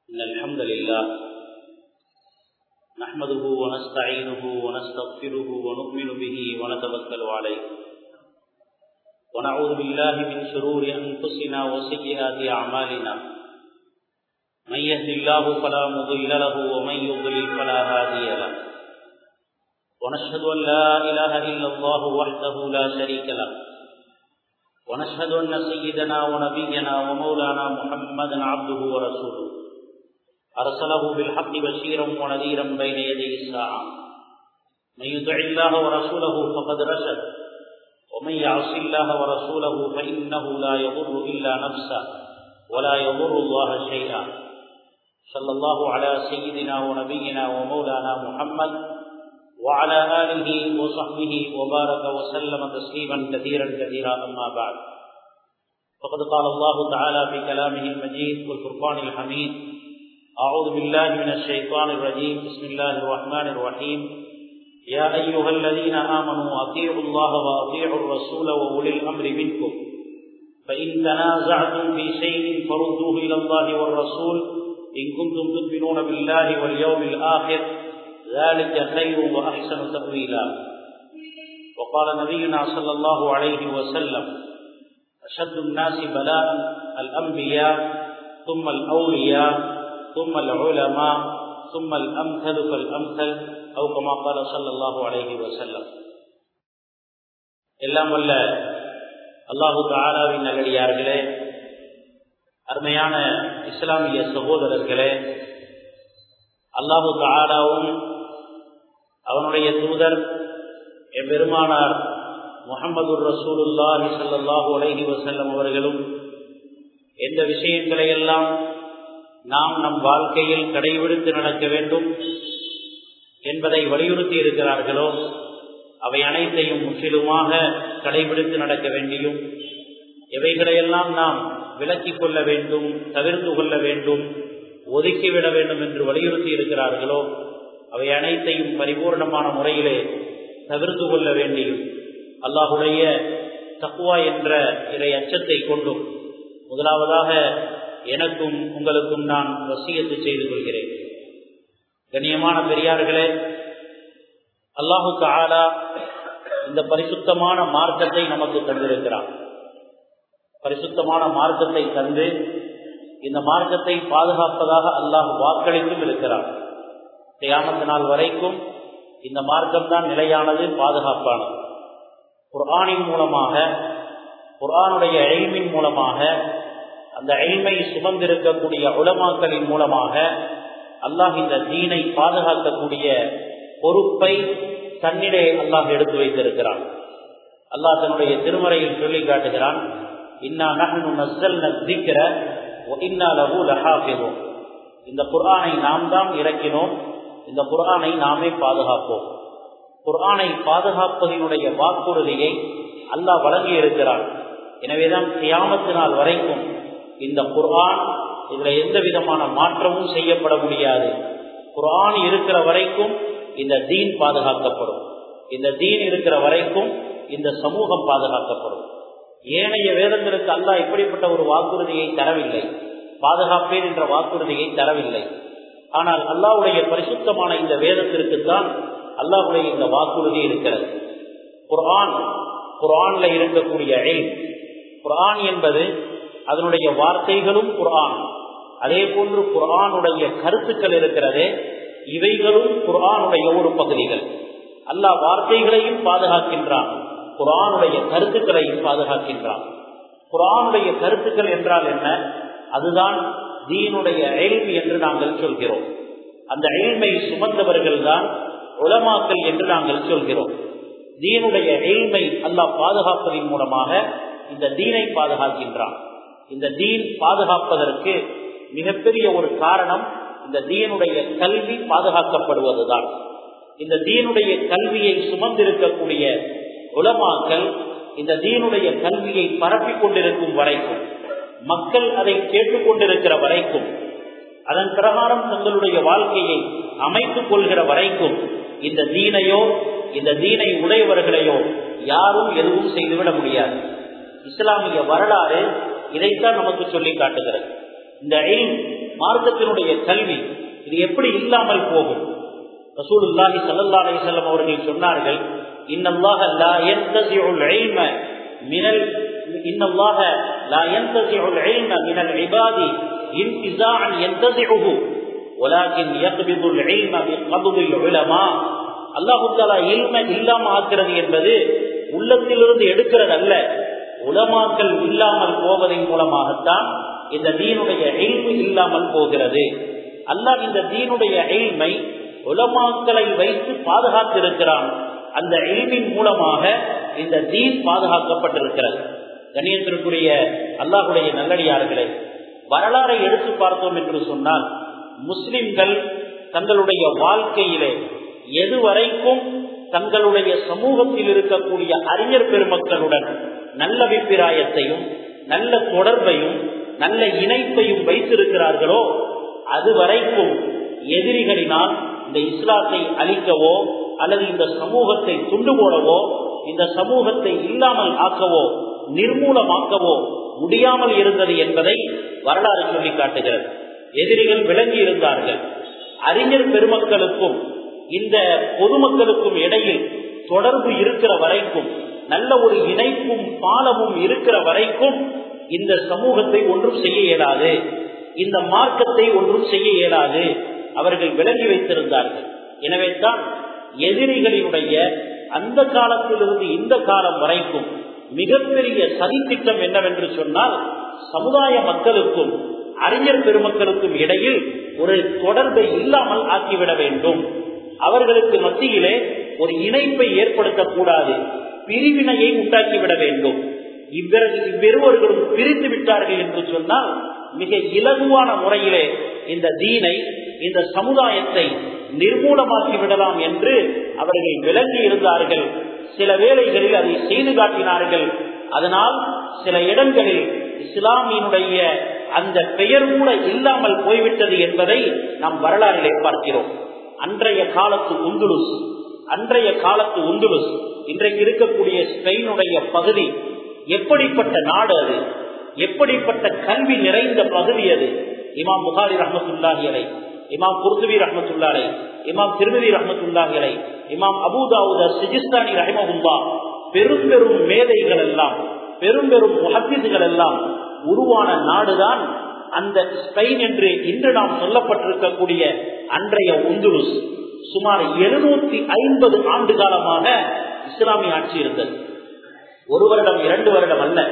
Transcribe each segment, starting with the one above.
إن الحمد لله نحمده ونستعينه ونستغفره ونؤمن به ونتوكل عليه ونعوذ بالله من شرور أنفسنا وسيئات أعمالنا من يهد الله فلا مضل له ومن يضلل فلا هادي له ونشهد أن لا إله إلا الله وحده لا شريك له ونشهد أن سيدنا ونبينا ومولانا محمدا عبده ورسوله أرسله بالحق بشيرا ونذيرا بين يدي الساعة من يطع الله ورسوله فقد رشد ومن يعص الله ورسوله فإنه لا يضر إلا نفسه ولا يضر الله شيئا صلى الله على سيدنا ونبينا ومولانا محمد وعلى آله وصحبه وبارك وسلم تسليما كثيرا كثيرا أما بعد فقد قال الله تعالى في كلامه المجيد والفرقان الحميد أعوذ بالله من الشيطان الرجيم بسم الله الرحمن الرحيم يا أيها الذين آمنوا أطيعوا الله وأطيعوا الرسول وأولي الأمر منكم فإن تنازعتم في شيء فردوه إلى الله والرسول إن كنتم تؤمنون بالله واليوم الآخر ذلك خير وأحسن تأويلا وقال نبينا صلى الله عليه وسلم أشد الناس بلاء الأنبياء ثم الأولياء ثم العلماء ثم الأمثل فالأمثل أو كما قال صلى الله عليه وسلم. எல்லாம் வல்ல அல்லாஹு தஆலாவின் நல்லடியார்களே, அருமையான இஸ்லாமிய சகோதரர்களே, அல்லாஹு தஆலாவும் அவனுடைய தூதர் எம்பெருமானார் முஹம்மதுர் ரசூலுல்லாஹி ஸல்லல்லாஹு அலைஹி வஸல்லம் அவர்களும் எந்த விஷயங்களை எல்லாம் நாம் நம் வாழ்க்கையில் கடைபிடித்து நடக்க வேண்டும் என்பதை வலியுறுத்தி இருக்கிறார்களோ அவை அனைத்தையும் முற்றிலுமாக கடைபிடித்து நடக்க வேண்டியும், எவைகளையெல்லாம் நாம் விலக்கிக் கொள்ள வேண்டும், தவிர்த்து கொள்ள வேண்டும், ஒதுக்கிவிட வேண்டும் என்று வலியுறுத்தி இருக்கிறார்களோ அவை அனைத்தையும் பரிபூர்ணமான முறையிலே தவிர்த்து கொள்ள வேண்டியும் அல்லாஹுடைய தக்வா என்ற இறை அச்சத்தை கொண்டும் முதலாவதாக எனக்கும் உங்களுக்கும் நான் வசியத்து செய்து கொள்கிறேன். கண்ணியமான பெரியார்களே, அல்லாஹு தஆலா இந்த பரிசுத்தமான மார்க்கத்தை நமக்கு தந்திருக்கிறார். பரிசுத்தமான மார்க்கத்தை தந்து இந்த மார்க்கத்தை பாதுகாப்பதாக அல்லாஹ் வாக்களித்தும் இருக்கிறார். கியாமத் நாள் வரைக்கும் இந்த மார்க்கம் தான் நிலையானது, பாதுகாப்பானது. குர்ஆனின் மூலமாக, குர்ஆனுடைய இல்மின் மூலமாக, அந்த இல்மை சுமந்திருக்கக்கூடிய உலமாக்களின் மூலமாக அல்லாஹ் இந்த தீனை பாதுகாக்கக்கூடிய பொறுப்பை தன்னிலே அல்லாஹ் எடுத்து வைத்திருக்கிறான். அல்லாஹ் தன்னுடைய திருமறையில் சொல்லி காட்டுகிறான், இன்னா நஹ்னு நஸ்ஸல்னா ذிக்ர வ இன்னா லஹு லஹாஃபிظூன். இந்த குர்ஆனை நாம் தான் இறக்கினோம், இந்த குர்ஆனை நாமே பாதுகாப்போம். குர்ஆனை பாதுகாப்பதினுடைய வாக்குறுதியை அல்லாஹ் வழங்கி இருக்கிறான். எனவேதான் கியாமத் நாள் வரைக்கும் இந்த குர்ஆன், இதுல எந்த விதமான மாற்றமும் செய்யப்பட முடியாது. குர்ஆன் இருக்கிற வரைக்கும் இந்த தீன் பாதுகாக்கப்படும். இந்த தீன் இருக்கிற வரைக்கும் இந்த சமூகம் பாதுகாக்கப்படும். ஏனைய வேதங்களுக்கு அல்லாஹ் இப்படிப்பட்ட ஒரு வாக்குறுதியை தரவில்லை, பாதுகாப்பேன் என்ற வாக்குறுதியை தரவில்லை. ஆனால் அல்லாஹ்வுடைய பரிசுத்தமான இந்த வேதத்திற்குத்தான் அல்லாஹ்வுடைய இந்த வாக்குறுதி இருக்கிறது. குர்ஆன்ல இருக்கக்கூடிய இல்ம், குர்ஆன் என்பது அதனுடைய வார்த்தைகளும் குர்ஆன், அதே போன்று குர்ஆனுடைய கருத்துக்கள் இருக்கிறதே, இவைகளும் குர்ஆனுடைய ஒரு பகுதிகள். அல்லாஹ் வார்த்தைகளையும் பாதுகாக்கின்றான், குர்ஆனுடைய கருத்துக்களையும் பாதுகாக்கின்றான். குர்ஆனுடைய கருத்துக்கள் என்றால் என்ன? அதுதான் தீனுடைய இல்ம் என்று நாங்கள் சொல்கிறோம். அந்த இல்மை சுமந்தவர்கள் தான் உலமாக்கள் என்று நாங்கள் சொல்கிறோம். தீனுடைய இல்மை அல்லாஹ் பாதுகாப்பதின் மூலமாக இந்த தீனை பாதுகாக்கின்றான். இந்த தீன் பாதுகாப்பதற்கு மிகப்பெரிய ஒரு காரணம் இந்த தீனுடைய கல்வி பாதுகாக்கப்படுவதுதான். இந்த தீனுடைய கல்வியை சுமந்திருக்கக்கூடிய உலமாக்கள் இந்த தீனுடைய கல்வியை பரப்பிக் கொண்டிருக்கும் வரைக்கும், மக்கள் அதை கேட்டுக்கொண்டிருக்கிற வரைக்கும், அதன் பிரகாரம் தங்களுடைய வாழ்க்கையை அமைத்துக் கொள்கிற வரைக்கும் இந்த தீனையோ இந்த தீனை உடையவர்களையோ யாரும் எதுவும் செய்துவிட முடியாது. இஸ்லாமிய வரலாறு இதைத்தான் நமக்கு சொல்லி காட்டுகிறது. இந்த இல்ம் மார்க்கத்தினுடைய கல்வி இது எப்படி இல்லாமல் போகும்? ரசூலுல்லாஹி ஸல்லல்லாஹு அலைஹி வஸல்லம் அவர்கள் சொன்னார்கள், இன்னல்லாஹ லா யன்தஸிஉல் இல்ம மினல் இன்னல்லாஹ லா யன்தஸிஉல் இல்ம மினல் இபாதி இன்திஸாஅன் யன்தஸிஉஹு வலாகின் யக்பிதுல் இல்ம பிகப்தில் உலமா. அல்லாஹ் தஆலா இல்மை இல்லாம ஆக்குறது என்பது உள்ளத்திலிருந்து எடுக்கிறது அல்ல, உலமாக்கள் இல்லாமல் போவதன் மூலமாகத்தான் இந்த தீனுடைய இல்மு இல்லாமல் போகிறது. அல்லாஹ் இந்த தீனுடைய இல்மை உலமாக்களை வைத்து பாதுகாத்திருக்கிறான். அந்த இல்மின் மூலமாக இந்த தீன் பாதுகாக்கப்பட்டிருக்கிறது. கண்ணியத்திற்குரிய அல்லாஹ்வுடைய நல்லடியார்களே, வரலாறை எடுத்து பார்த்தோம் என்று சொன்னால், முஸ்லிம்கள் தங்களுடைய வாழ்க்கையிலே எதுவரைக்கும் தங்களுடைய சமூகத்தில் இருக்கக்கூடிய அறிஞர் பெருமக்களுடன் நல்ல அபிப்பிராயத்தையும் நல்ல தொடர்பையும் நல்ல இணைப்பையும் வைத்திருக்கிறார்களோ அதுவரைக்கும் எதிரிகளினால் இந்த இஸ்லாத்தை அழிக்கவோ அல்லது இந்த சமூகத்தை துண்டு போடவோ இந்த சமூகத்தை இல்லாமல் ஆக்கவோ நிர்மூலமாக்கவோ முடியாமல் இருந்தது என்பதை வரலாறு சொல்லி காட்டுகிறது. எதிரிகள் விளங்கி இருந்தார்கள். அறிஞர் பெருமக்களுக்கும் இந்த பொதுமக்களுக்கும் இடையில் தொடர்பு இருக்கிற வரைக்கும், நல்ல ஒரு இணைப்பும் பாலமும் இருக்கிற வரைக்கும் இந்த சமூகத்தை ஒன்றும் செய்ய இயலாது, இந்த மார்க்கத்தை ஒன்றும் செய்ய இயலாது அவர்கள் விளங்கி வைத்திருந்தார்கள். எனவே தான் எதிரிகளினுடைய அந்த காலத்திலிருந்து இந்த காலம் வரைக்கும் மிகப்பெரிய சதித்திட்டம் என்னவென்று சொன்னால், சமுதாய மக்களுக்கும் அறிஞர் பெருமக்களுக்கும் இடையில் ஒரு தொடர்பை இல்லாமல் ஆக்கிவிட வேண்டும், அவர்களுக்கு மத்தியிலே ஒரு இணைப்பை ஏற்படுத்தக்கூடாது, பிரிவினையை உண்டாக்கிவிட வேண்டும். இவ்விருவர்களும் பிரித்து விட்டார்கள் என்று சொன்னால் மிக இலகுவான முறையிலே இந்த தீனை இந்த சமுதாயத்தை நிர்மூலமாக்கி விடலாம் என்று அவர்கள் விளங்கி இருந்தார்கள். சில வேளைகளில் அதை செய்து காட்டினார்கள். அதனால் சில இடங்களில் இஸ்லாமியினுடைய அந்த பெயர் கூட இல்லாமல் போய்விட்டது என்பதை நாம் வரலாறிலே பார்க்கிறோம். அன்றைய காலத்து உந்துலுஸ் இன்றைக்கு இருக்கக்கூடிய ஸ்பெயினுடைய பகுதி எப்படிப்பட்ட நாடு, அது எப்படிப்பட்ட கல்வி நிறைந்த பகுதி அது. இமாம் புகாரி ரஹ்மத்துல்லாஹி அலைஹி, இமாம் குர்துபி ரஹ்மத்துல்லாஹி அலைஹி, இமாம் திர்மிதி ரஹ்மத்துல்லாஹி அலைஹி, இமாம் அபூ தாவூத் சிஜிஸ்தானி ரஹிமஹுல்லாஹ், பெரும் பெரும் மேதைகள் எல்லாம் பெரும் பெரும் முஹத்திஸ்கள் எல்லாம் உருவான நாடுதான் அந்த ஸ்பெயின் என்று இன்று நாம் சொல்லப்பட்டிருக்கக்கூடிய அன்றைய உந்துலுஸ். சுமார் 750 ஆண்டு காலமாக இஸ்லாமிய ஆட்சி இருந்தது. ஒரு வருடம் 2 வருடம் அல்ல,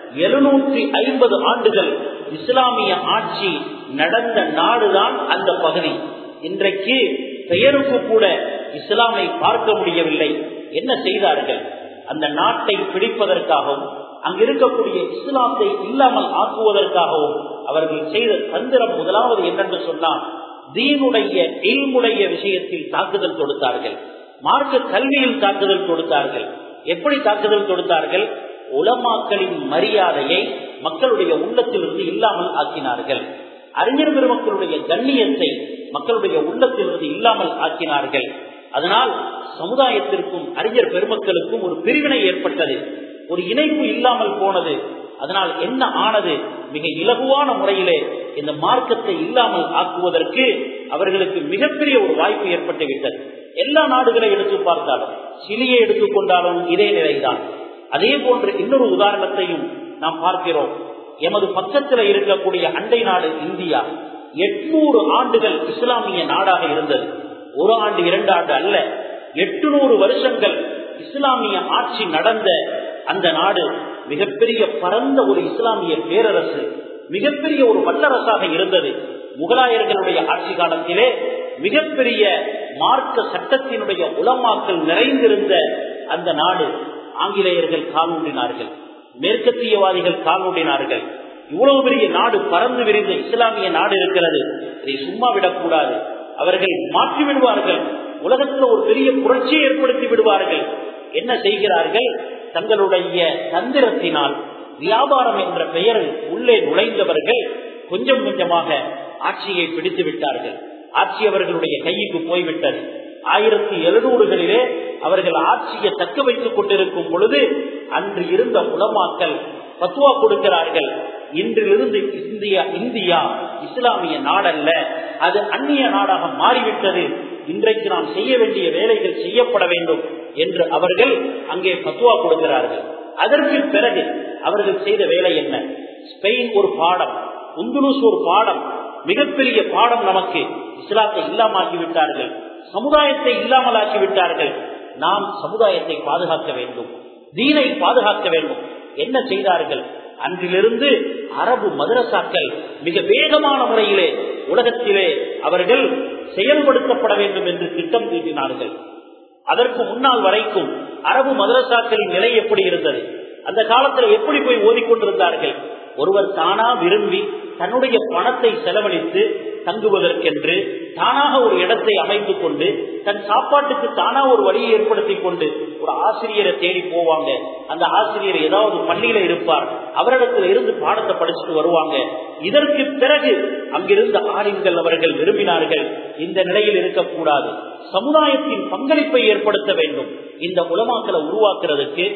750 ஆண்டுகள் இஸ்லாமிய ஆட்சி நடந்த நாடுதான் அந்த பகுதி. இன்றைக்கு பெயருக்கு கூட இஸ்லாமை பார்க்க முடியவில்லை. என்ன செய்தார்கள்? அந்த நாட்டை பிடிப்பதற்காகவும் அங்கு இருக்கக்கூடிய இஸ்லாத்தை இல்லாமல் ஆக்குவதற்காகவும் அவர்கள் செய்த தந்திரம் முதலாவது என்னென்று சொன்னால், தீனுடைய இல்முடைய விஷயத்தில் தாக்குதல் தொடுத்தார்கள், மார்க்க கல்வியில் தாக்குதல் தொடுத்தார்கள். எப்படி தாக்குதல் தொடுத்தார்கள்? உலமாக்களின் மரியாதையை மக்களுடைய உள்ளத்திலிருந்து இல்லாமல் ஆக்கினார்கள். அறிஞர் பெருமக்களுடைய கண்ணியத்தை மக்களுடைய உள்ளத்திலிருந்து இல்லாமல் ஆக்கினார்கள். அதனால் சமுதாயத்திற்கும் அறிஞர் பெருமக்களுக்கும் ஒரு பிரிவினை ஏற்பட்டது, ஒரு இணைப்பு இல்லாமல் போனது. அதனால் என்ன ஆனது? மிக இலகுவான முறையிலே இந்த மார்க்கத்தை இல்லாமல் ஆக்குவதற்கு அவர்களுக்கு மிகப்பெரிய ஒரு வாய்ப்பு ஏற்பட்டு விட்டது. எல்லா நாடுகளை எடுத்து பார்த்தாலும், சிலியை எடுத்துக்கொண்டாலும் இதே நிலைதான். அதே போன்று இன்னொரு உதாரணத்தையும் நாம் பார்க்கிறோம். எமது பக்கத்தில் இருக்கக்கூடிய அண்டை நாடு இந்தியா 800 ஆண்டுகள் இஸ்லாமிய நாடாக இருந்தது. 1 ஆண்டு 2 ஆண்டு அல்ல, 800 வருஷங்கள் இஸ்லாமிய ஆட்சி நடந்த அந்த நாடு மிகப்பெரிய பரந்த ஒரு இஸ்லாமிய பேரரசு, மிகப்பெரிய ஒரு வல்லரசாக இருந்தது. முகலாயர்களுடைய ஆட்சி காலத்திலே மிகப்பெரிய மார்க்க சட்டத்தினுடைய உலமாக்கள் நிறைந்திருந்த அந்த நாடு ஆங்கிலேயர்கள் காலூன்றினார்கள், மேற்கத்தியவாதிகள் காலூன்றினார்கள். இவ்வளவு பெரிய நாடு, பறந்து விரிந்த இஸ்லாமிய நாடு இருக்கிறது. இதை சும்மா விடக்கூடாது. அவர்கள் மாற்றி விடுவார்கள், உலகத்தில் ஒரு பெரிய புரட்சியை ஏற்படுத்தி விடுவார்கள். என்ன செய்கிறார்கள்? தங்களுடைய தந்திரத்தினால் வியாபாரம் என்ற பெயரில் உள்ளே நுழைந்தவர்கள் கொஞ்சம் கொஞ்சமாக ஆட்சியை பிடித்து விட்டார்கள். ஆட்சி அவர்களுடைய கைக்கு போய்விட்டது. 1700களிலே அவர்கள் ஆட்சியை தக்க வைத்துக் கொண்டிருக்கும் பொழுது அன்று இருந்த உலமாக்கள் பத்வா கொடுக்கிறார்கள். இன்றிலிருந்து இந்தியா இஸ்லாமிய நாடல்ல, அது அந்நிய நாடாக மாறிவிட்டது. இன்றைக்கு நாம் செய்ய வேண்டிய வேலைகள் செய்யப்பட வேண்டும் என்று அவர்கள் அங்கே பத்வா கொடுக்கிறார்கள். அதற்கு பிறகு அவர்கள் செய்த வேலை என்ன? ஸ்பெயின் ஒரு பாடம், உந்துலூஸ் ஒரு பாடம், மிகப்பெரிய பாடம். நமக்கு இஸ்லாத்தை இல்லாமலாக்கிவிட்டார்கள், சமுதாயத்தை இல்லாமலாக்கிவிட்டார்கள். நாம் சமுதாயத்தை பாதுகாக்க வேண்டும், தீனை பாதுகாக்க வேண்டும். என்ன செய்தார்கள்? அன்றிலிருந்து அரபு மதரசாக்கள் மிக வேகமான முறையிலே உலகத்திலே அவர்கள் செயல்படுத்தப்பட வேண்டும் என்று திட்டம் தீட்டினார்கள். அதற்கு முன்னால் வரைக்கும் அரபு மதரசாக்களின் நிலை எப்படி இருந்தது? அந்த காலத்தில் எப்படி போய் ஓதிக்கொண்டிருந்தார்கள்? ஒருவர் தானா விரும்பி தன்னுடைய பணத்தை செலவழித்து தங்குவதற்கென்று தானாக ஒரு இடத்தை அமைத்துக் கொண்டு தன் சாப்பாட்டுக்கு தானா ஒரு வழியை ஏற்படுத்திக் கொண்டு ஒரு ஆசிரியரை தேடி போவாங்க. அந்த ஆசிரியர் ஏதாவது பள்ளியில இருப்பார், அவரிடத்துல இருந்து பாடத்தை படிச்சுட்டு வருவாங்க. இதற்கு பிறகு அங்கிருந்த ஆலிம்கள் அவர்கள் விரும்பினார்கள், இந்த நிலையில் இருக்கக்கூடாது, சமுதாயத்தின் பங்களிப்பை ஏற்படுத்த வேண்டும். இந்த உலமாக்களை உருவாக்குறதுக்கு,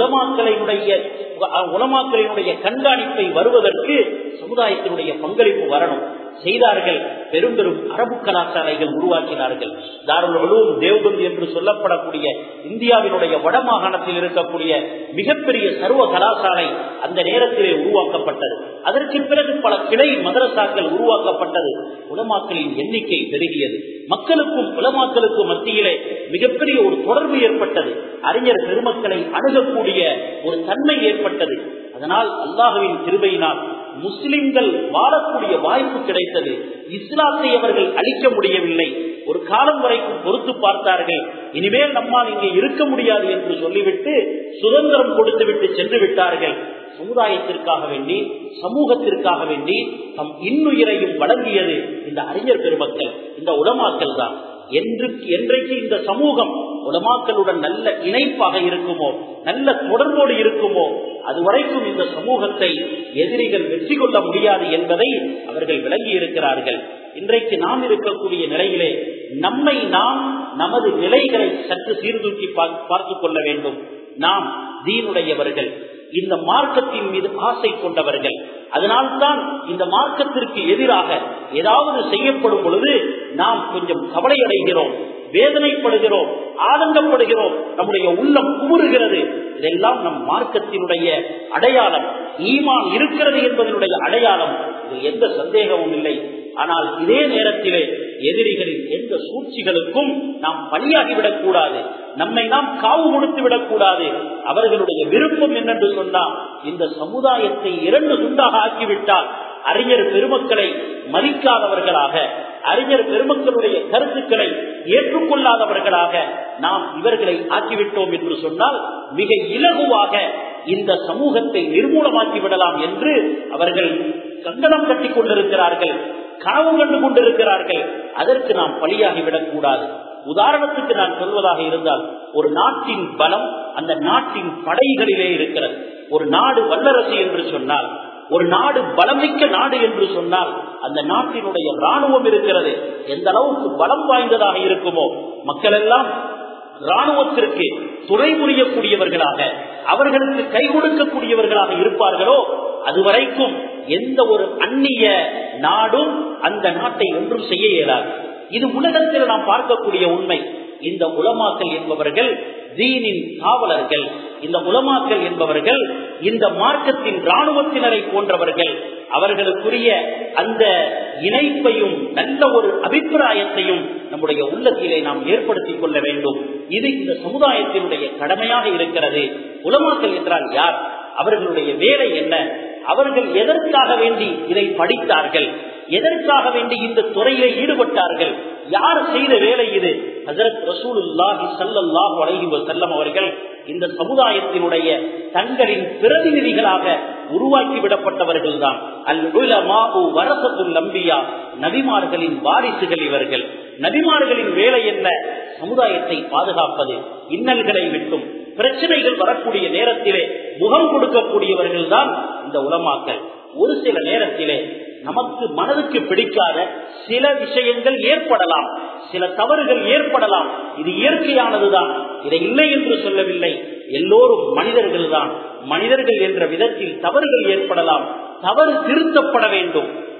உலமாக்களினுடைய கண்காணிப்பை வருவதற்கு சமுதாயத்தினுடைய பங்களிப்பு வரணும். செய்தார்கள். பெரும் பெரும் அரபு கலாசாலைகள் உருவாக்கினார்கள். தாருல் உலூம் தேவ்பந்த் என்று சொல்லப்படக்கூடிய இந்தியாவினுடைய வடமாகாணத்தில் இருக்கக்கூடிய மிகப்பெரிய சர்வ கலாசாலை அந்த நேரத்திலே உருவாக்கப்பட்டது. அதற்கு பிறகு பல கிளை மதரசாக்கள் உருவாக்கப்பட்டது. உலமாக்களின் எண்ணிக்கை பெருகியது. மக்களுக்கும் உலமாக்களுக்கும் மத்தியிலே மிகப்பெரிய ஒரு தொடர்பு ஏற்பட்டது. அறிஞர் பெருமக்களை அணுகக்கூடிய ஒரு தன்மை ஏற்பட்டது. அதனால் அல்லாஹ்வின் கிருபையினால் முஸ்லிம்கள் வாழக்கூடிய வாய்ப்பு கிடைத்தது. இஸ்லாத்தை அவர்கள் அழிக்க முடியவில்லை. ஒரு காலம் வரைக்கும் பொறுத்து பார்த்தார்கள். இனிமேல் நம்மால் இங்கே இருக்க முடியாது என்று சொல்லிவிட்டு சுதந்திரம் கொடுத்துவிட்டு சென்று விட்டார்கள். சமுதாயத்திற்காக வேண்டி, சமூகத்திற்காக வேண்டி தம் இன்னுயிரையும் வழங்கியது இந்த அறிஞர் பெருமக்கள், இந்த உலமாக்கள் தான். என்றைக்கு இந்த சமூகம் உலமாக்களுடன் நல்ல இணைப்பாக இருக்குமோ, நல்ல தொடர்போடு இருக்குமோ, அதுவரைக்கும் இந்த சமூகத்தை எதிரிகள் வெற்றி கொள்ள முடியாது என்பதை அவர்கள் விளங்கி இருக்கிறார்கள். இன்றைக்கு நாம் இருக்கக்கூடிய நிலையிலே நம்மை நாம் நமது நிலைகளை சற்று சீர்தூக்கி பார்த்துக் கொள்ள வேண்டும். நாம் தீனுடையவர்கள், இந்த மார்க்கத்தின் மீது ஆசை கொண்டவர்கள். அதனால்தான் இந்த மார்க்கத்திற்கு எதிராக ஏதாவது செய்யப்படும் பொழுது நாம் கொஞ்சம் கவலை அடைகிறோம், வேதனைப்படுகிறோம், ஆனந்தப்படுகிறோம், நம்முடைய உள்ளம் குமுறுகிறது. இதெல்லாம் நம் மார்க்கத்தினுடைய அடையாளம், ஈமான் இருக்கிறது என்பதனுடைய அடையாளம். இதில் எந்த சந்தேகமும் இல்லை. ஆனால் இதே நேரத்திலே எதிரிகளின் எந்த சூழ்ச்சிகளுக்கும் நாம் பலியாகிவிடக் கூடாது, நம்மை நாம் காவு கொடுத்து விடக்கூடாது. அவர்களுடைய விருப்பம் என்னென்று சொன்னால் இந்த சமுதாயத்தை 2 துண்டாக ஆக்கிவிட்டால் அறிஞர் பெருமக்களை மதிக்காதவர்களாக, அறிஞர் பெருமக்களுடைய கருத்துக்களை ஏற்றுக்கொள்ளாதவர்களாக நாம் இவர்களை ஆக்கிவிட்டோம் என்று சொன்னால் மிக இலகுவாக இந்த சமூகத்தை நிர்மூலமாக்கி விடலாம் என்று அவர்கள் கங்கணம் கட்டிக் கொண்டிருக்கிறார்கள், கனவு கண்டு கொண்டிருக்கிறார்கள். அதற்கு நாம் பலியாகிவிடக் கூடாது. உதாரணத்துக்கு நான் சொல்வதாக இருந்தால், ஒரு நாட்டின் பலம் அந்த நாட்டின் படைகளிலே இருக்கிறது. ஒரு நாடு வல்லரசு என்று சொன்னால், ஒரு நாடு பலமிக்க நாடு என்று சொன்னால் அந்த நாட்டினுடைய ராணுவம் இருக்கிறது. எந்த அளவுக்கு பலம் வாய்ந்ததாக இருக்குமோ, மக்கள் எல்லாம் ராணுவத்திற்கு துணை புரியக்கூடியவர்களாக, அவர்களுக்கு கை கொடுக்கக்கூடியவர்களாக இருப்பார்களோ, அதுவரைக்கும் எந்த ஒரு அந்நிய நாடும் அந்த நாட்டை ஒன்றும் செய்ய இயலாது. இது உலகத்தில் நாம் பார்க்கக்கூடிய உண்மை. இந்த உலமாக்கள் என்பவர்கள் தீனின் காவலர்கள். இந்த உலமாக்கள் என்பவர்கள் இந்த மார்க்கத்தின் இராணுவத்தினரை போன்றவர்கள். அவர்களுக்குரிய அந்த இணைப்பையும் நல்ல ஒரு அபிப்பிராயத்தையும் நம்முடைய உள்ளத்திலே நாம் ஏற்படுத்திக் கொள்ள வேண்டும். இது இந்த சமுதாயத்தினுடைய கடமையாக இருக்கிறது. உலமாக்கள் என்றால் யார்? அவர்களுடைய வேலை என்ன? அவர்கள் எதற்காக வேண்டி இதை படித்தார்கள்? எதற்காக வேண்டி இந்த துறையிலே ஈடுபட்டார்கள்? யார் செய்த வேலை இது? ஹஜ்ரத் ரசூலுல்லாஹி ஸல்லல்லாஹு அலைஹி வஸல்லம் அவர்கள் இந்த சமுதாயத்தினுடைய தங்களின் பிரதிநிதிகளாக உருவாக்கி விடப்பட்டவர்கள் தான். அல் உலமாஉ வரஸத்துல் அன்பியா, நபிமார்களின் வாரிசுகள் இவர்கள். நபிமார்களின் வேலை என்ன? சமுதாயத்தை பாதுகாப்பது, இன்னல்களை விட்டும் பிரச்சனைகள் வரக்கூடிய நேரத்திலே முகம் கொடுக்கக்கூடியவர்கள் தான் இந்த உலமாக்கள். ஒரு சில நேரத்திலே நமக்கு மனதுக்கு பிடிக்காத சில விஷயங்கள் ஏற்படலாம், சில தவறுகள் ஏற்படலாம். இது இயற்கையானதுதான், இதை இல்லை என்று சொல்லவில்லை. எல்லோரும் மனிதர்கள் தான். மனிதர்கள் என்ற விதத்தில் தவறுகள் ஏற்படலாம். தவறு திருத்தப்பட வேண்டும்.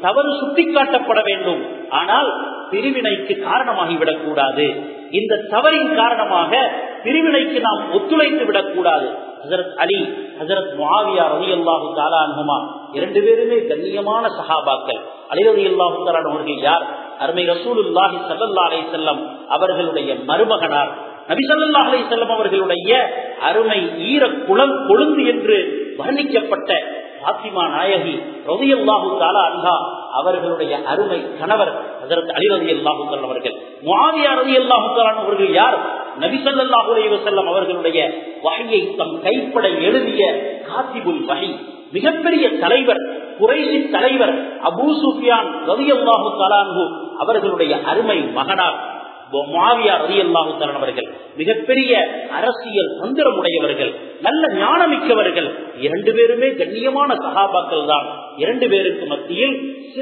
தவறு சுட்டிக்காட்டப்பட வேண்டும். ஆனால் பிரிவினைக்கு காரணமாகிவிடக் கூடாது. இந்த தவறின் காரணமாக பிரிவினைக்கு நாம் ஒத்துழைத்து விடக்கூடாது. ஹஜரத் அலி, ஹஜரத் முஆவியா ரலியல்லாஹு தஆலா அன்ஹுமா இரண்டு பேருமே கண்ணியமான சஹாபாக்கள். அலி ரலியல்லாஹு தஆலா அவர்கள் யார்? அருமை ரசூலுல்லாஹி ஸல்லல்லாஹு அலைஹி வஸல்லம் அவர்களுடைய மருமகனார். நபி ஸல்லல்லாஹு அலைஹி வஸல்லம் அவர்களுடைய அருமை ஈர குலம் கொழுந்து என்று வர்ணிக்கப்பட்ட பாத்திமா நாயகி ரலியல்லாஹு தஆலா அன்ஹா அவர்களுடைய அருமை கணவர் ஹஜரத் அலி ரலியல்லாஹு தஆலா அவர்கள். முஆவியா ரலியல்லாஹு தஆலா அவர்கள் யார்? நபி ஸல்லல்லாஹு அலைஹி வஸல்லம் அவர்களுடைய வஹ்யை தம் கைப்பட எழுதிய காத்திபுல் வஹி, மிகப்பெரிய தலைவர், குறைஷி தலைவர் அபூ சுஃபியான் ரலியல்லாஹு தஆலா அன்ஹு அவர்களுடைய அருமை மகனார் முஆவியா ரலியல்லாஹு தஆலா அவர்கள். மிகப்பெரிய அரசியல் தந்திரம் உடையவர்கள், நல்ல ஞானமிக்கவர்கள். இரண்டு பேருமே கண்ணியமான சஹாபாக்கள் தான். இரண்டு பேருக்கு மத்தியில்